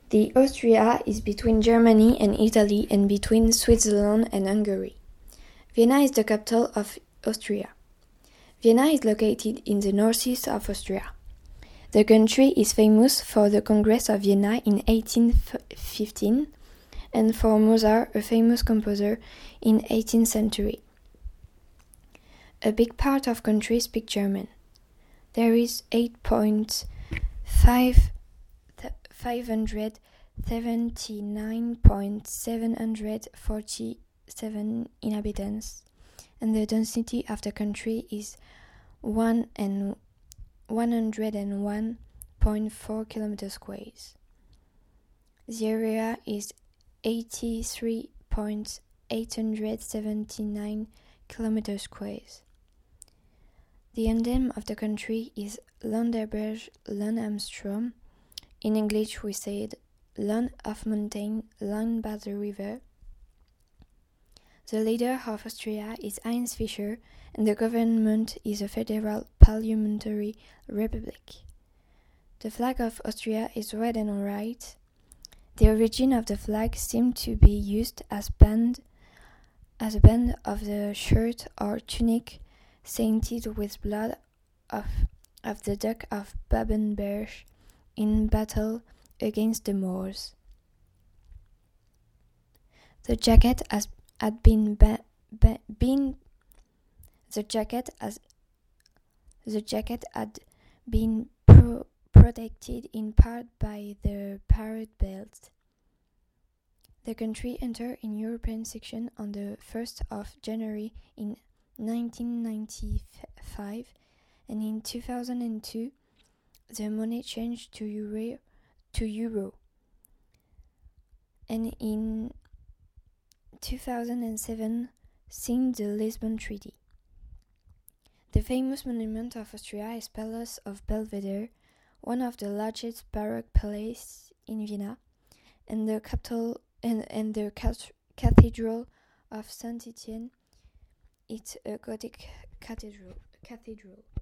The Austria is between Germany and Italy and between Switzerland and Hungary. Vienna is the capital of Austria. Vienna is located in the northeast of Austria. The country is famous for the Congress of Vienna in 1815 and for Mozart, a famous composer in 18th century. A big part of country speak German. There is 8,579,747 inhabitants, and the density of the country is 101.4 kilometers squares. The area is 83.879 kilometers squares. The endem of the country is Landerberg Land-Armstrong. In English we said land of mountain, land by the river. The leader of Austria is Heinz Fischer, and the government is a federal parliamentary republic. The flag of Austria is red and white. The origin of the flag seemed to be used as a band of the shirt or tunic sainted with blood of the Duke of Babenberg in battle against the Moors. The jacket had been protected in part by the Parrot Belt. The country entered in European section on the 1st of January in 1995, and in 2002 the money changed to euro, and in 2007 signed the Lisbon Treaty. The famous monument of Austria is Palace of Belvedere, one of the largest Baroque palaces in Vienna, and the Cathedral of Saint Etienne. It's a Gothic cathedral.